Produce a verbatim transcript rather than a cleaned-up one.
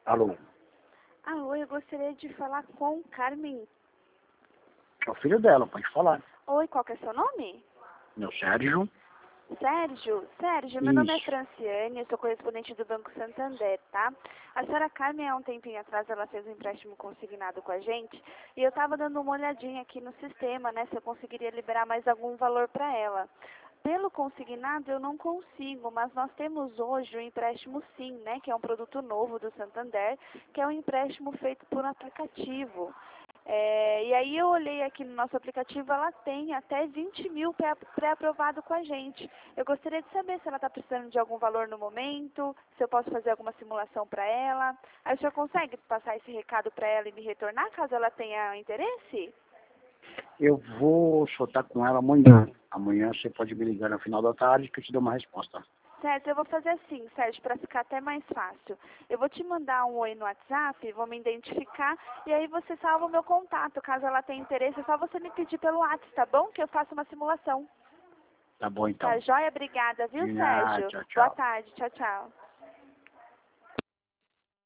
Alô? Alô, eu gostaria de falar com Carmen. É o filho dela, pode falar. Oi, qual que é seu nome? Meu Sérgio. Sérgio? Sérgio, meu nome é Isso. Franciane, eu sou correspondente do Banco Santander, tá? A senhora Carmen, há um tempinho atrás, ela fez um empréstimo consignado com a gente e eu tava dando uma olhadinha aqui no sistema, né, se eu conseguiria liberar mais algum valor para ela. Pelo consignado eu não consigo, mas nós temos hoje o empréstimo Sim, né, que é um produto novo do Santander, que é um empréstimo feito por um aplicativo. É, e aí eu olhei aqui no nosso aplicativo, ela tem até vinte mil pré-aprovado com a gente. Eu gostaria de saber se ela está precisando de algum valor no momento, se eu posso fazer alguma simulação para ela. Aí o senhor consegue passar esse recado para ela e me retornar, caso ela tenha interesse? Eu vou soltar com ela amanhã. Amanhã você pode me ligar no final da tarde que eu te dou uma resposta. Certo, eu vou fazer assim, Sérgio, para ficar até mais fácil. Eu vou te mandar um oi no WhatsApp, vou me identificar, e aí você salva o meu contato. Caso ela tenha interesse, é só você me pedir pelo WhatsApp, tá bom? Que eu faço uma simulação. Tá bom, então. Tá joia? Obrigada, viu, De nada, Sérgio? tchau, Boa tchau. tarde. Tchau, tchau.